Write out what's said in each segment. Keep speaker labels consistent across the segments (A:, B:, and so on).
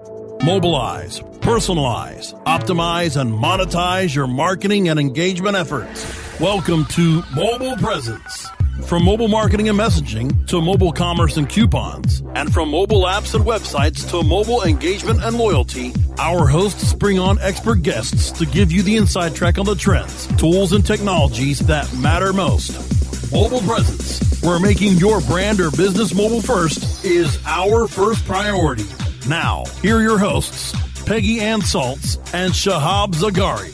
A: Mobilize, personalize, optimize, and monetize your marketing and engagement efforts. Welcome to Mobile Presence. From mobile marketing and messaging to mobile commerce and coupons, and from mobile apps and websites to mobile engagement and loyalty, our hosts bring on expert guests to give you the inside track on the trends, tools, and technologies that matter most. Mobile Presence, where making your brand or business mobile first is our first priority. Now, here are your hosts, Peggy Ann Saltz and Shahab Zagari.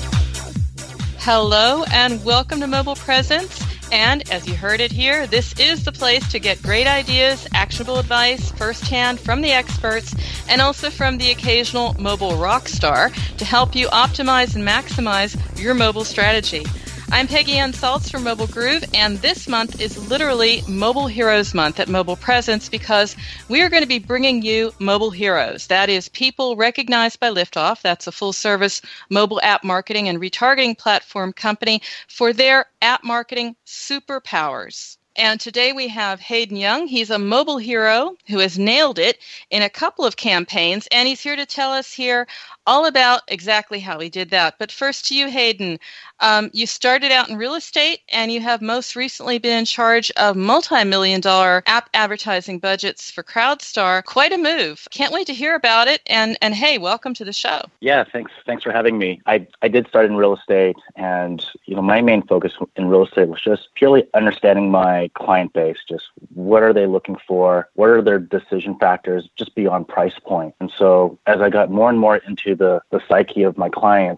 B: Hello and welcome to Mobile Presence. And as you heard it here, this is the place to get great ideas, actionable advice firsthand from the experts, and also from the occasional mobile rock star to help you optimize and maximize your mobile strategy. I'm Peggy Ann Saltz from Mobile Groove, and this month is literally Mobile Heroes Month at Mobile Presence because we are going to be bringing you mobile heroes. That is people recognized by Liftoff. That's a full-service mobile app marketing and retargeting platform company for their app marketing superpowers. And today we have Hayden Young. He's a mobile hero who has nailed it in a couple of campaigns, and he's here to tell us here all about exactly how he did that. But first to you, Hayden. You started out in real estate, and you have most recently been in charge of multi-million-dollar app advertising budgets for CrowdStar. Quite a move. Can't wait to hear about it. And hey, welcome to the show.
C: Yeah, thanks for having me. I did start in real estate, and my main focus in real estate was just purely understanding my client base. Just what are they looking for? What are their decision factors just beyond price point? And so as I got more and more into the psyche of my clients,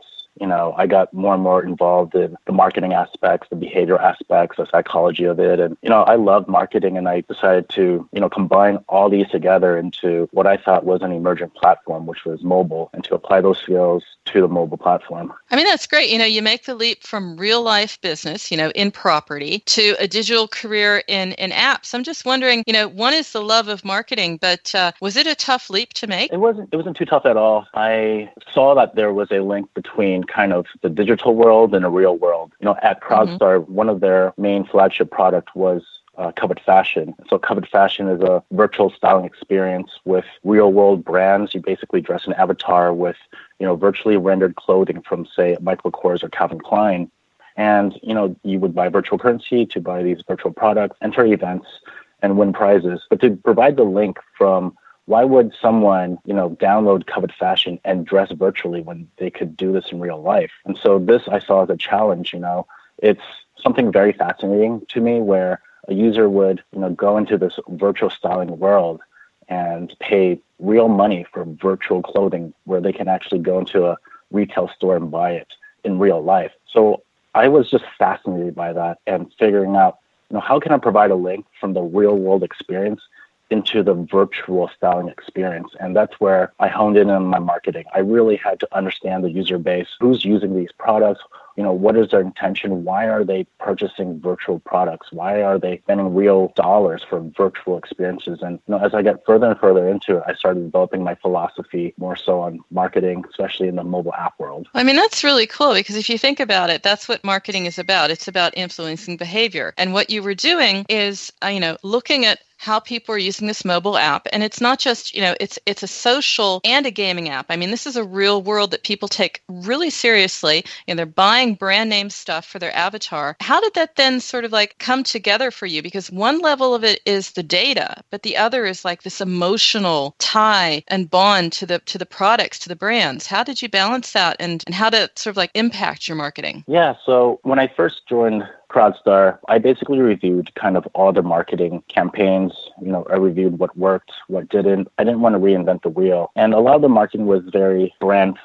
C: I got more and more involved in the marketing aspects, the behavior aspects, the psychology of it. And, I loved marketing, and I decided to, combine all these together into what I thought was an emergent platform, which was mobile, and to apply those skills to the mobile platform.
B: I mean, that's great. You make the leap from real life business, in property to a digital career in apps. I'm just wondering, one is the love of marketing, but was it a tough leap to make?
C: It wasn't too tough at all. I saw that there was a link between kind of the digital world and the real world. At CrowdStar, one of their main flagship product was Covet Fashion. So Covet Fashion is a virtual styling experience with real world brands. You basically dress an avatar with, virtually rendered clothing from, say, Michael Kors or Calvin Klein. And, you would buy virtual currency to buy these virtual products, enter events, and win prizes. But to provide the link from why would someone, download Covet Fashion and dress virtually when they could do this in real life? And so this I saw as a challenge. It's something very fascinating to me where a user would, go into this virtual styling world and pay real money for virtual clothing where they can actually go into a retail store and buy it in real life. So I was just fascinated by that and figuring out, how can I provide a link from the real world experience into the virtual styling experience? And that's where I honed in on my marketing. I really had to understand the user base, who's using these products, what is their intention? Why are they purchasing virtual products? Why are they spending real dollars for virtual experiences? And as I get further and further into it, I started developing my philosophy more so on marketing, especially in the mobile app world.
B: I mean, that's really cool because if you think about it, that's what marketing is about. It's about influencing behavior. And what you were doing is, looking at how people are using this mobile app. And it's not just, it's a social and a gaming app. I mean, this is a real world that people take really seriously. They're buying brand name stuff for their avatar. How did that then sort of come together for you? Because one level of it is the data, but the other is this emotional tie and bond to the products, to the brands. How did you balance that and how did it sort of impact your marketing?
C: Yeah. So when I first joined CrowdStar, I basically reviewed kind of all the marketing campaigns. I reviewed what worked, what didn't. I didn't want to reinvent the wheel. And a lot of the marketing was very brand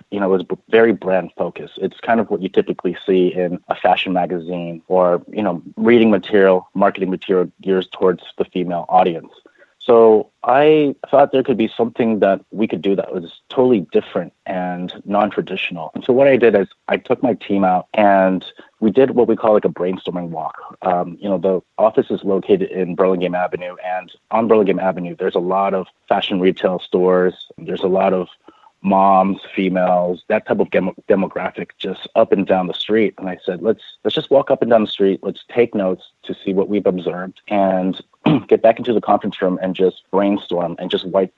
C: focused. It's kind of what you typically see in a fashion magazine or, reading material, marketing material geared towards the female audience. So I thought there could be something that we could do that was totally different and non-traditional. And so what I did is I took my team out and we did what we call a brainstorming walk. The office is located in Burlingame Avenue, and on Burlingame Avenue, there's a lot of fashion retail stores. There's a lot of moms, females, that type of demographic just up and down the street. And I said, let's just walk up and down the street. Let's take notes to see what we've observed and get back into the conference room and just brainstorm and just whiteboard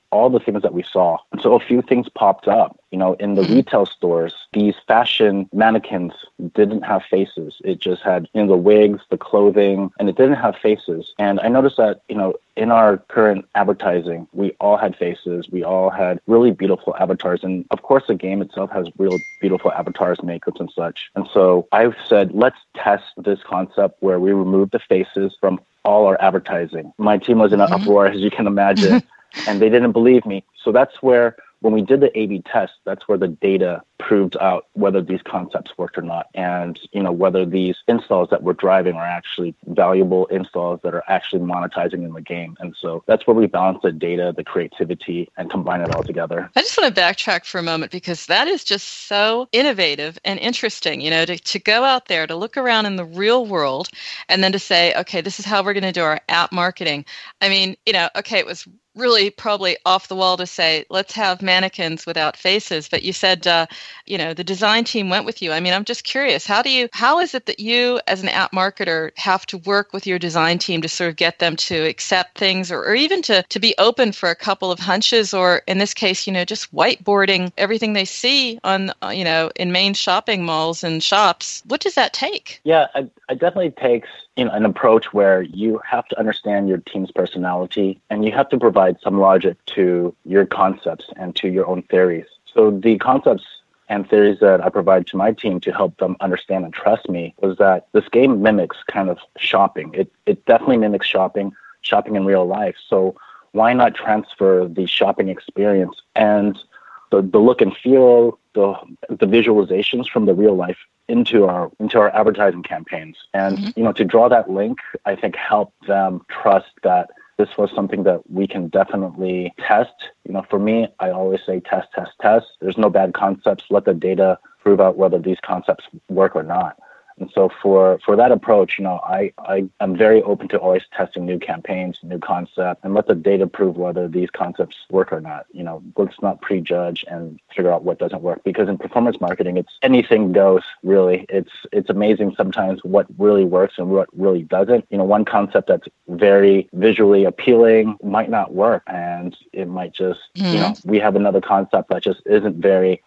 C: all the things that we saw. And so a few things popped up. In the retail stores, these fashion mannequins didn't have faces. It just had, the wigs, the clothing, and it didn't have faces. And I noticed that, in our current advertising, we all had faces. We all had really beautiful avatars. And of course, the game itself has real beautiful avatars, makeups and such. And so I've said, let's test this concept where we remove the faces from all our advertising. My team was in an uproar, as you can imagine, and they didn't believe me. So that's where, when we did the A/B test, that's where the data proved out whether these concepts worked or not, and whether these installs that we're driving are actually valuable installs that are actually monetizing in the game. And so that's where we balance the data, the creativity, and combine it all together.
B: I just want to backtrack for a moment, because that is just so innovative and interesting, to go out there, to look around in the real world, and then to say, okay, this is how we're going to do our app marketing. I mean, okay, it was really probably off the wall to say, let's have mannequins without faces. But you said, the design team went with you. I mean, I'm just curious, how is it that you as an app marketer have to work with your design team to sort of get them to accept things, or even to be open for a couple of hunches, or in this case, just whiteboarding everything they see on, in main shopping malls and shops? What does that take?
C: Yeah, it definitely takes an approach where you have to understand your team's personality, and you have to provide some logic to your concepts and to your own theories. So the concepts and theories that I provide to my team to help them understand and trust me was that this game mimics kind of shopping. It definitely mimics shopping in real life. So why not transfer the shopping experience and the look and feel, the visualizations from the real life into our advertising campaigns. And, to draw that link, I think helped them trust that this was something that we can definitely test. For me, I always say test, test, test. There's no bad concepts. Let the data prove out whether these concepts work or not. And so for that approach, I am very open to always testing new campaigns, new concepts, and let the data prove whether these concepts work or not. Let's not prejudge and figure out what doesn't work, because in performance marketing, it's anything goes, really. It's amazing sometimes what really works and what really doesn't. One concept that's very visually appealing might not work, and it might just, we have another concept that just isn't very,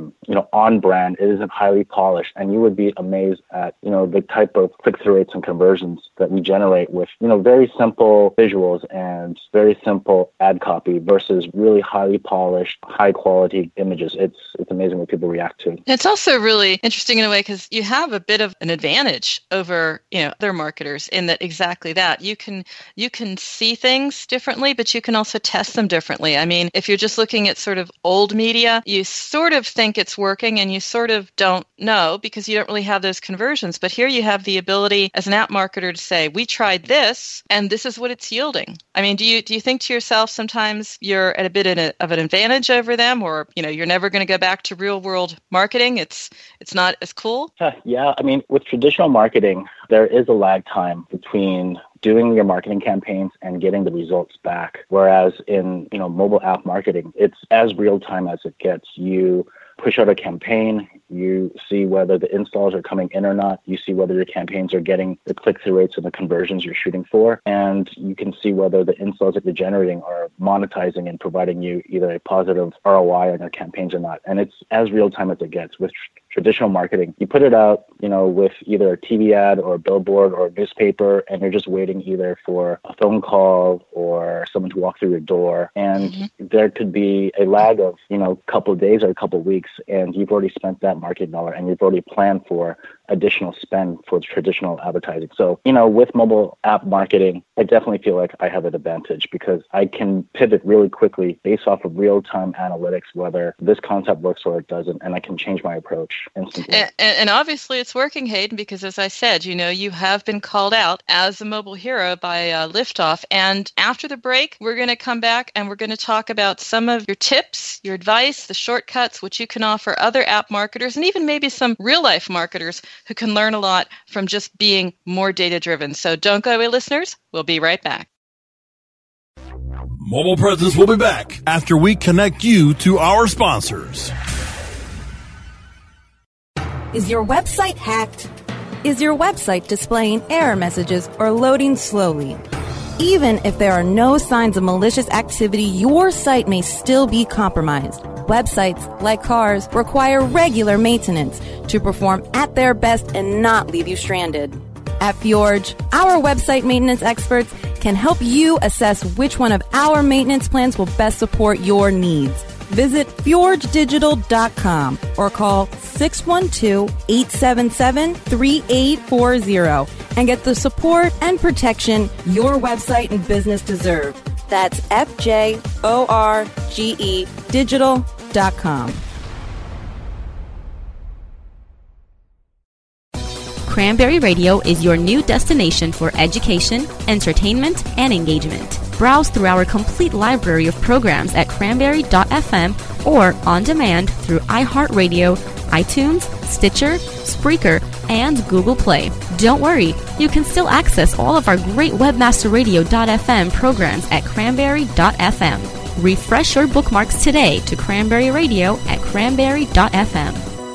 C: on brand. It isn't highly polished, and you would be amazed at, the type of click-through rates and conversions that we generate with, very simple visuals and very simple ad copy versus really highly polished, high-quality images. It's amazing what people react to.
B: It's also really interesting in a way, because you have a bit of an advantage over, other marketers in that exactly that. You can see things differently, but you can also test them differently. I mean, if you're just looking at sort of old media, you sort of think it's working and you sort of don't know because you don't really have those conversions. But here you have the ability as an app marketer to say, we tried this and this is what it's yielding. I mean, do you think to yourself sometimes you're at a bit of an advantage over them, or, you're never going to go back to real world marketing? It's not as cool?
C: Yeah. I mean, with traditional marketing, there is a lag time between doing your marketing campaigns and getting the results back. Whereas in, mobile app marketing, it's as real time as it gets. You push out a campaign, you see whether the installs are coming in or not, you see whether your campaigns are getting the click-through rates and the conversions you're shooting for, and you can see whether the installs that you're generating are monetizing and providing you either a positive ROI on your campaigns or not. And it's as real-time as it gets. With traditional marketing, you put it out, with either a TV ad or a billboard or a newspaper, and you're just waiting either for a phone call or someone to walk through your door. And there could be a lag of, a couple of days or a couple of weeks, and you've already spent that marketing dollar and you've already planned for additional spend for traditional advertising. So, with mobile app marketing, I definitely feel like I have an advantage because I can pivot really quickly based off of real-time analytics, whether this concept works or it doesn't, and I can change my approach instantly.
B: And obviously it's working, Hayden, because as I said, you have been called out as a mobile hero by Liftoff. And after the break, we're going to come back and we're going to talk about some of your tips, your advice, the shortcuts, which you can offer other app marketers and even maybe some real-life marketers who can learn a lot from just being more data-driven. So don't go away, listeners. We'll be right back.
A: Mobile Presence will be back after we connect you to our sponsors.
D: Is your website hacked? Is your website displaying error messages or loading slowly? Even if there are no signs of malicious activity, your site may still be compromised. Websites, like cars, require regular maintenance to perform at their best and not leave you stranded. At Fjorge, our website maintenance experts can help you assess which one of our maintenance plans will best support your needs. Visit fjorgedigital.com or call 612-877-3840 and get the support and protection your website and business deserve. That's FJORGE digital.com.
E: Cranberry Radio is your new destination for education, entertainment, and engagement. Browse through our complete library of programs at cranberry.fm or on demand through iHeartRadio, iTunes, Stitcher, Spreaker, and Google Play. Don't worry, you can still access all of our great webmasterradio.fm programs at cranberry.fm. Refresh your bookmarks today to Cranberry Radio at cranberry.fm.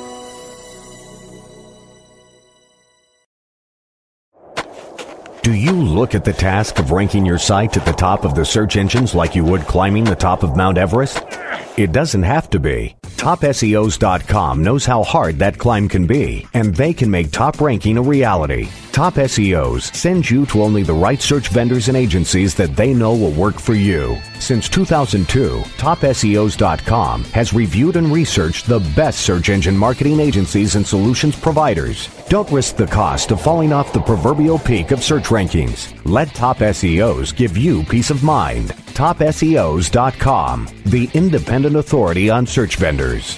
F: Do you look at the task of ranking your site at the top of the search engines like you would climbing the top of Mount Everest? It doesn't have to be. TopSEOs.com knows how hard that climb can be, and they can make top ranking a reality. Top SEOs sends you to only the right search vendors and agencies that they know will work for you. Since 2002, TopSEOs.com has reviewed and researched the best search engine marketing agencies and solutions providers. Don't risk the cost of falling off the proverbial peak of search rankings. Let Top SEOs give you peace of mind. TopSEOs.com, the independent authority on search vendors.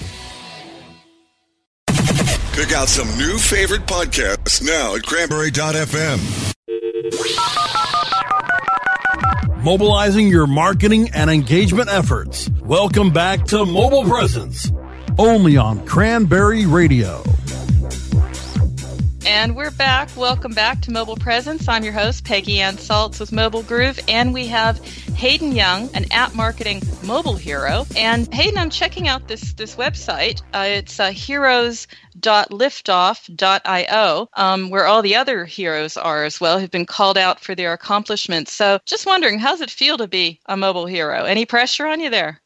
G: Pick out some new favorite podcasts now at Cranberry.fm.
A: Mobilizing your marketing and engagement efforts. Welcome back to Mobile Presence, only on Cranberry Radio.
B: And we're back. Welcome back to Mobile Presence. I'm your host, Peggy Ann Saltz with Mobile Groove, and we have Hayden Young, an app marketing mobile hero. And Hayden, I'm checking out this website. It's heroes.liftoff.io, where all the other heroes are as well, who've been called out for their accomplishments. So just wondering, how's it feel to be a mobile hero? Any pressure on you there?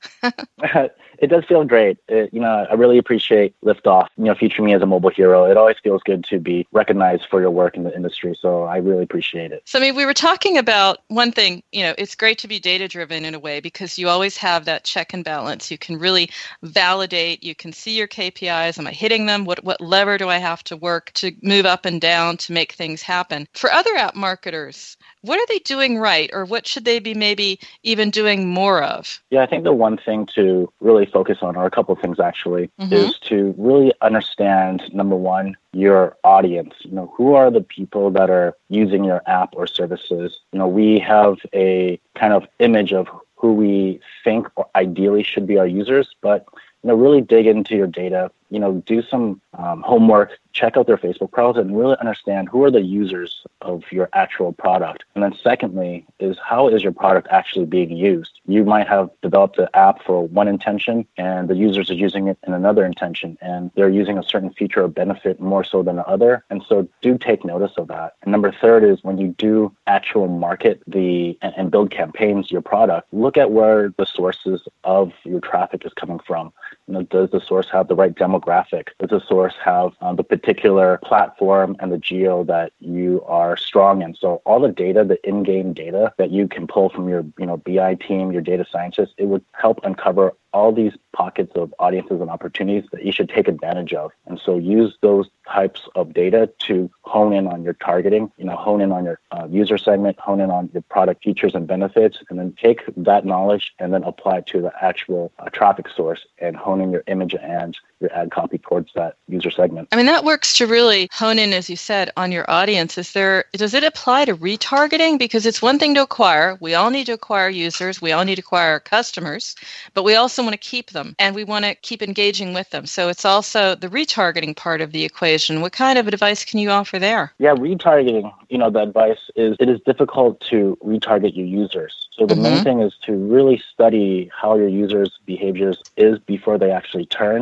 C: It does feel great. I really appreciate Liftoff, featuring me as a mobile hero. It always feels good to be recognized for your work in the industry. So I really appreciate it.
B: So, we were talking about one thing, it's great to be data-driven in a way because you always have that check and balance. You can really validate. You can see your KPIs. Am I hitting them? What lever do I have to work to move up and down to make things happen? For other app marketers, what are they doing right, or what should they be maybe even doing more of?
C: Yeah, I think the one thing to really focus on, or a couple of things actually, is to really understand, number one, your audience. Who are the people that are using your app or services? We have a kind of image of who we think or ideally should be our users, but really dig into your data, do some homework, check out their Facebook profiles, and really understand who are the users of your actual product. And then secondly is, how is your product actually being used? You might have developed an app for one intention and the users are using it in another intention, and they're using a certain feature or benefit more so than the other. And so do take notice of that. And number third is, when you do actual market and build campaigns, your product, look at where the sources of your traffic is coming from. Does the source have the right demographic? Does the source have the particular platform and the geo that you are strong in? So all the data, the in-game data that you can pull from your BI team, your data scientists, it would help uncover all these pockets of audiences and opportunities that you should take advantage of. And so use those types of data to hone in on your targeting, hone in on your user segment, hone in on your product features and benefits, and then take that knowledge and then apply it to the actual traffic source and hone in your image and your ad copy towards that user segment.
B: That works to really hone in, as you said, on your audience. Does it apply to retargeting? Because it's one thing to acquire. We all need to acquire users. We all need to acquire customers, but we also want to keep them and we want to keep engaging with them. So it's also the retargeting part of the equation. What kind of advice can you offer there?
C: Yeah, retargeting, the advice is, it is difficult to retarget your users. So the main thing is to really study how your users' behaviors is before they actually turn, before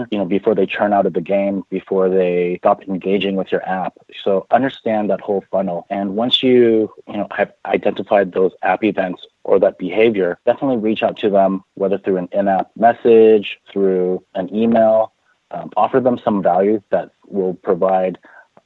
C: before they churn out of the game, before they stop engaging with your app. So understand that whole funnel. And once you have identified those app events or that behavior, definitely reach out to them, whether through an in-app message, through an email, offer them some value that will provide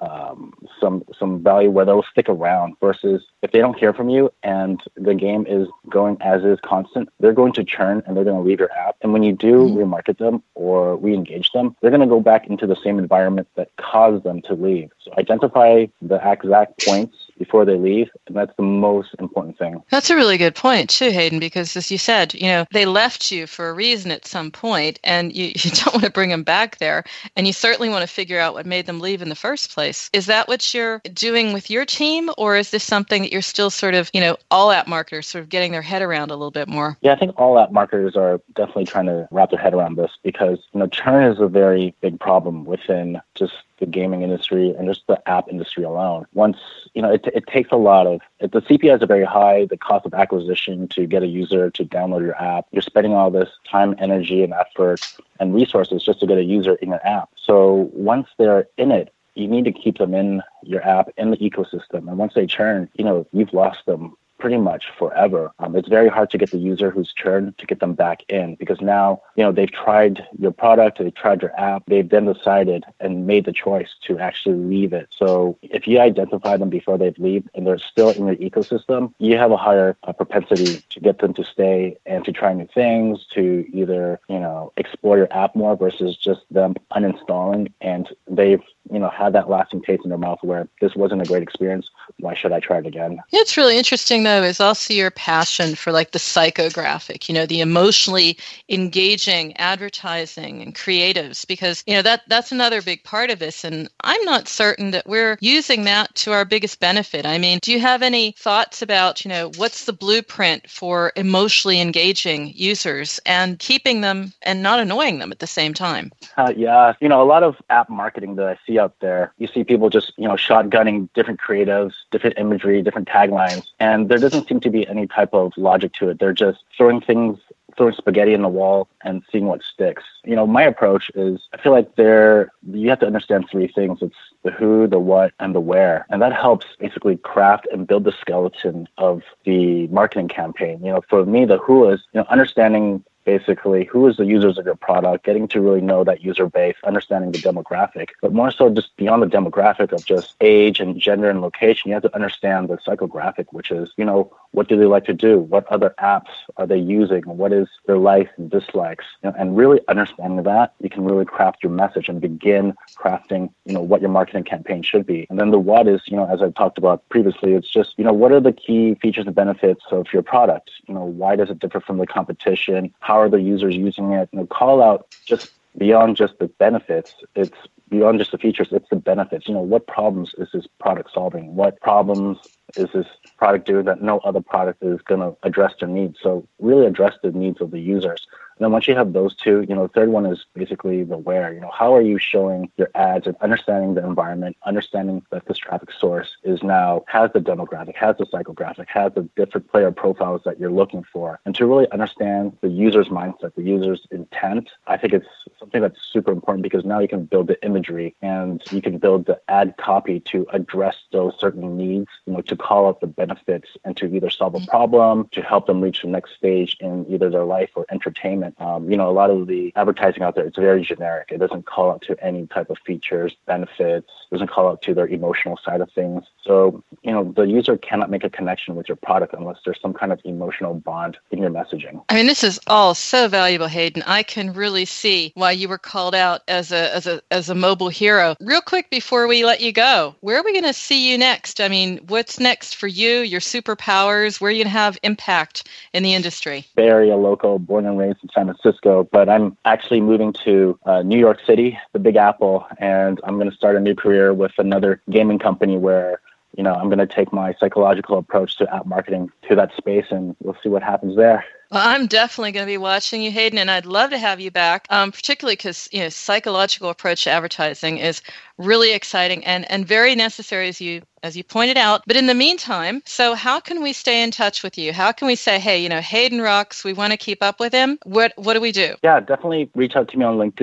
C: some value where they'll stick around, versus if they don't hear from you and the game is going as is constant, they're going to churn and they're going to leave your app. And when you do remarket them or re-engage them, they're going to go back into the same environment that caused them to leave. So identify the exact points before they leave, and that's the most important thing.
B: That's a really good point too, Hayden, because as you said, they left you for a reason at some point, and you don't want to bring them back there, and you certainly want to figure out what made them leave in the first place. Is that what you're doing with your team, or is this something that you're still sort of, all app marketers sort of getting their head around a little bit more?
C: Yeah, I think all app marketers are definitely trying to wrap their head around this, because, churn is a very big problem within just the gaming industry and just the app industry alone. Once, it takes a lot of, if the CPIs are very high, the cost of acquisition to get a user to download your app, you're spending all this time, energy, and effort and resources just to get a user in your app. So once they're in it, you need to keep them in your app, in the ecosystem. And once they churn, you've lost them pretty much forever. It's very hard to get the user who's churned to get them back in, because now, they've tried your product, they've tried your app, they've then decided and made the choice to actually leave it. So if you identify them before they leave and they're still in your ecosystem, you have a higher propensity to get them to stay and to try new things, to either, explore your app more, versus just them uninstalling and they've had that lasting taste in their mouth where this wasn't a great experience. Why should I try it again?
B: It's really interesting, though, is also your passion for like the psychographic, the emotionally engaging advertising and creatives, because, that's another big part of this. And I'm not certain that we're using that to our biggest benefit. I mean, do you have any thoughts about, what's the blueprint for emotionally engaging users and keeping them and not annoying them at the same time?
C: Yeah. A lot of app marketing that I see out there, you see people just, shotgunning different creatives, different imagery, different taglines, and there doesn't seem to be any type of logic to it. They're just throwing spaghetti in the wall and seeing what sticks. My approach is, I feel like you have to understand three things. It's the who, the what, and the where. And that helps basically craft and build the skeleton of the marketing campaign. For me, the who is, understanding basically who is the users of your product, getting to really know that user base, understanding the demographic, but more so just beyond the demographic of just age and gender and location, you have to understand the psychographic, which is, what do they like to do? What other apps are they using? What is their likes and dislikes? And really understanding that, you can really craft your message and begin crafting, what your marketing campaign should be. And then the what is, as I talked about previously, it's just, what are the key features and benefits of your product? Why does it differ from the competition? How are the users using it? Call out just beyond just the benefits. It's beyond just the features. It's the benefits. What problems is this product solving? What problems is this product doing that no other product is going to address their needs? So really address the needs of the users. And then once you have those two, the third one is basically the where. How are you showing your ads and understanding the environment, understanding that this traffic source has the demographic, has the psychographic, has the different player profiles that you're looking for. And to really understand the user's mindset, the user's intent, I think it's something that's super important, because now you can build the imagery and you can build the ad copy to address those certain needs, to call out the benefits and to either solve a problem, to help them reach the next stage in either their life or entertainment. A lot of the advertising out there, it's very generic. It doesn't call out to any type of features, benefits, doesn't call out to their emotional side of things. So, the user cannot make a connection with your product unless there's some kind of emotional bond in your messaging.
B: I mean, this is all so valuable, Hayden. I can really see why you were called out as a mobile hero. Real quick before we let you go, where are we going to see you next? I mean, what's next for you, your superpowers? Where are you going to have impact in the industry?
C: Bay Area local, born and raised in San Francisco, but I'm actually moving to New York City, the Big Apple, and I'm going to start a new career with another gaming company where I'm going to take my psychological approach to app marketing to that space, and we'll see what happens there.
B: Well, I'm definitely going to be watching you, Hayden, and I'd love to have you back, particularly because psychological approach to advertising is really exciting and very necessary, as you pointed out. But in the meantime, so how can we stay in touch with you? How can we say, hey, Hayden rocks, we want to keep up with him? What do we do?
C: Yeah, definitely reach out to me on LinkedIn.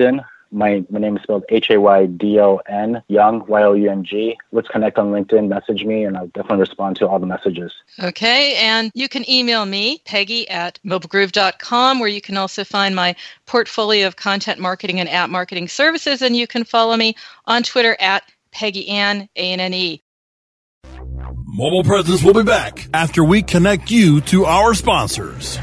C: My name is spelled Haydon, Young, Young. Let's connect on LinkedIn, message me, and I'll definitely respond to all the messages.
B: Okay, and you can email me, Peggy@mobilegroove.com, where you can also find my portfolio of content marketing and app marketing services, and you can follow me on Twitter @PeggyAnne, ANNE.
A: Mobile Presence will be back after we connect you to our sponsors.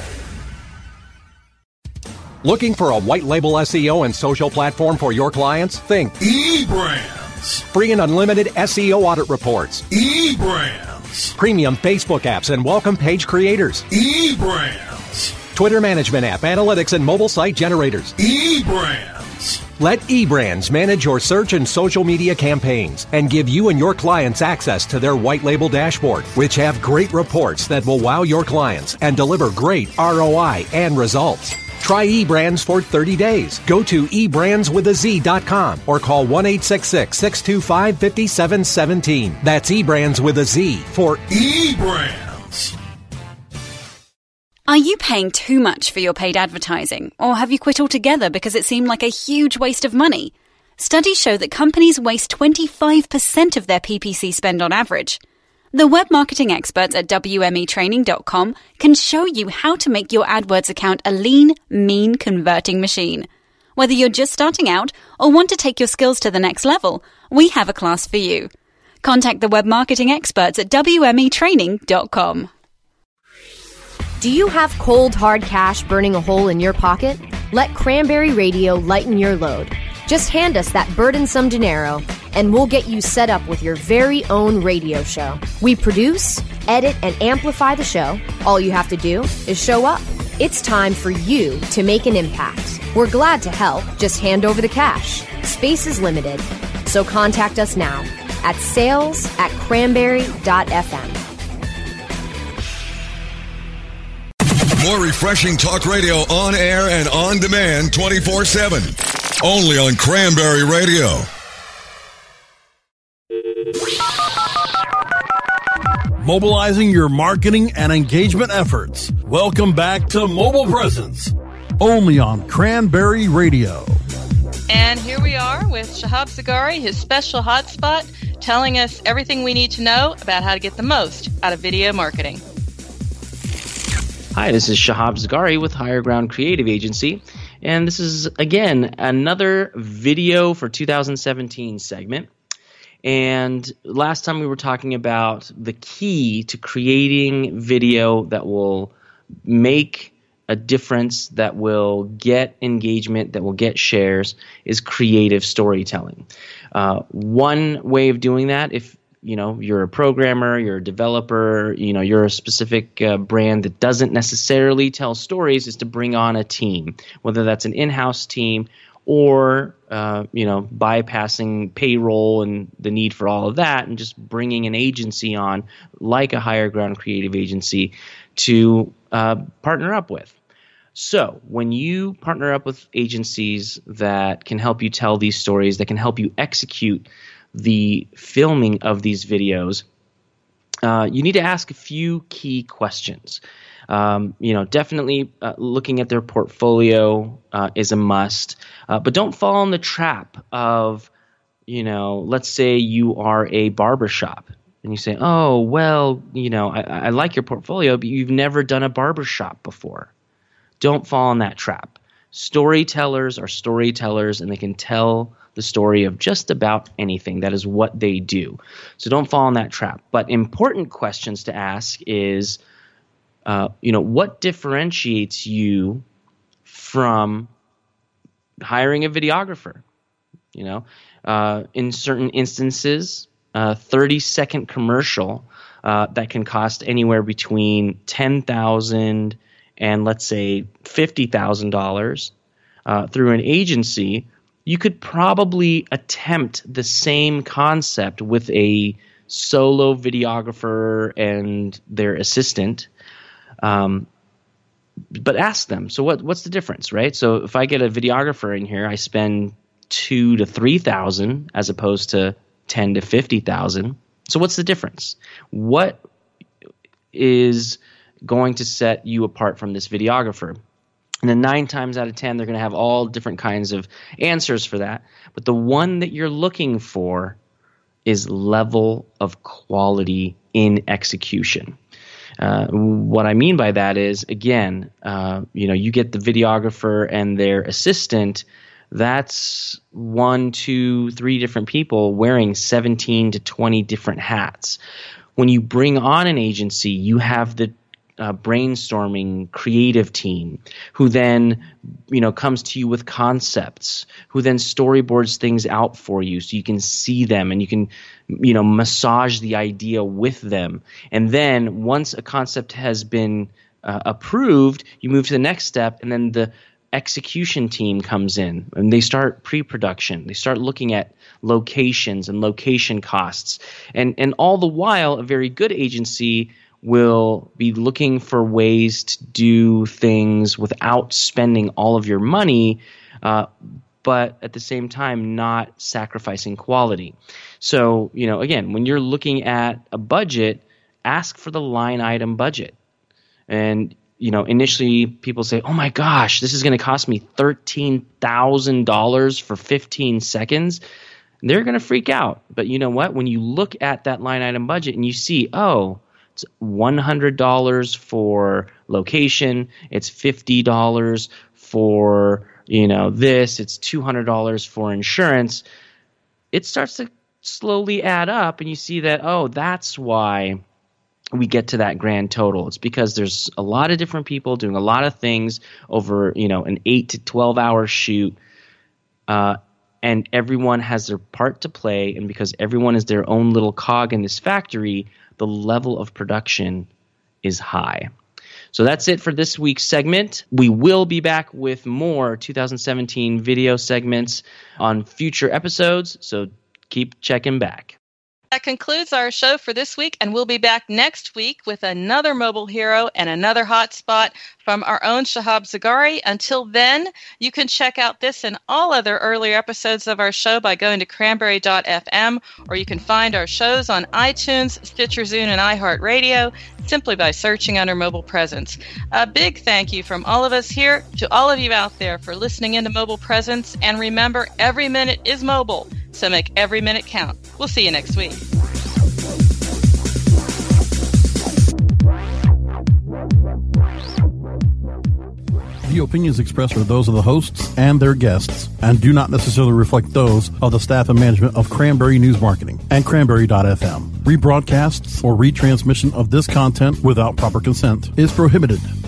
H: Looking for a white label SEO and social platform for your clients? Think
A: eBrands.
H: Free and unlimited SEO audit reports.
A: eBrands.
H: Premium Facebook apps and welcome page creators.
A: eBrands.
H: Twitter management app, analytics, and mobile site generators.
A: eBrands.
H: Let eBrands manage your search and social media campaigns and give you and your clients access to their white label dashboard, which have great reports that will wow your clients and deliver great ROI and results. Try eBrands for 30 days. Go to eBrandsWithAZ.com or call 1-866-625-5717. That's eBrands with a Z for
A: eBrands.
I: Are you paying too much for your paid advertising? Or have you quit altogether because it seemed like a huge waste of money? Studies show that companies waste 25% of their PPC spend on average. The web marketing experts at WMEtraining.com can show you how to make your AdWords account a lean, mean converting machine. Whether you're just starting out or want to take your skills to the next level, we have a class for you. Contact the web marketing experts at WMEtraining.com.
J: Do you have cold, hard cash burning a hole in your pocket? Let Cranberry Radio lighten your load. Just hand us that burdensome dinero, and we'll get you set up with your very own radio show. We produce, edit, and amplify the show. All you have to do is show up. It's time for you to make an impact. We're glad to help. Just hand over the cash. Space is limited, so contact us now at sales@cranberry.fm.
G: More refreshing talk radio on air and on demand 24/7. Only on Cranberry Radio.
A: Mobilizing your marketing and engagement efforts. Welcome back to Mobile Presence. Only on Cranberry Radio.
B: And here we are with Shahab Zagari, his special hotspot, telling us everything we need to know about how to get the most out of video marketing.
K: Hi, this is Shahab Zagari with Higher Ground Creative Agency, and this is, again, another video for 2017 segment. And last time we were talking about the key to creating video that will make a difference, that will get engagement, that will get shares, is creative storytelling. One way of doing that, if you're a programmer, you're a developer, you're a specific brand that doesn't necessarily tell stories, is to bring on a team, whether that's an in-house team or, bypassing payroll and the need for all of that and just bringing an agency on like a Higher Ground Creative Agency to partner up with. So when you partner up with agencies that can help you tell these stories, that can help you execute the filming of these videos, you need to ask a few key questions. Definitely looking at their portfolio is a must, but don't fall in the trap of, let's say you are a barbershop and you say, oh, well, I like your portfolio, but you've never done a barbershop before. Don't fall in that trap. Storytellers are storytellers, and they can tell the story of just about anything. That is what they do. So don't fall in that trap. But important questions to ask is, what differentiates you from hiring a videographer? In certain instances, a 30-second commercial that can cost anywhere between $10,000 and, let's say, $50,000 through an agency, you could probably attempt the same concept with a solo videographer and their assistant. But ask them, so what's the difference, right? So if I get a videographer in here, I spend $2,000 to $3,000 as opposed to $10,000 to $50,000. So what's the difference? What is going to set you apart from this videographer? And then 9 times out of 10, they're going to have all different kinds of answers for that. But the one that you're looking for is level of quality in execution. What I mean by that is, again, you get the videographer and their assistant. That's 1, 2, 3 different people wearing 17 to 20 different hats. When you bring on an agency, you have the brainstorming creative team who then comes to you with concepts, who then storyboards things out for you so you can see them and you can massage the idea with them. And then once a concept has been approved, you move to the next step, and then the execution team comes in and they start pre-production. They start looking at locations and location costs, and all the while a very good agency will be looking for ways to do things without spending all of your money, but at the same time not sacrificing quality. So, again, when you're looking at a budget, ask for the line item budget. And, initially people say, oh my gosh, this is going to cost me $13,000 for 15 seconds. They're going to freak out. But you know what? When you look at that line item budget and you see, it's $100 for location, it's $50 for, this, it's $200 for insurance, it starts to slowly add up, and you see that, that's why we get to that grand total. It's because there's a lot of different people doing a lot of things over, an 8 to 12 hour shoot, and everyone has their part to play, and because everyone is their own little cog in this factory, the level of production is high. So that's it for this week's segment. We will be back with more 2017 video segments on future episodes, so keep checking back.
B: That concludes our show for this week, and we'll be back next week with another mobile hero and another hot spot from our own Shahab Zagari. Until then, you can check out this and all other earlier episodes of our show by going to cranberry.fm, or you can find our shows on iTunes, Stitcher, Zune, and iHeartRadio simply by searching under Mobile Presence. A big thank you from all of us here to all of you out there for listening into Mobile Presence, and remember, every minute is mobile, so make every minute count. We'll see you next week.
A: The opinions expressed are those of the hosts and their guests and do not necessarily reflect those of the staff and management of Cranberry News Marketing and Cranberry.fm. Rebroadcasts or retransmission of this content without proper consent is prohibited.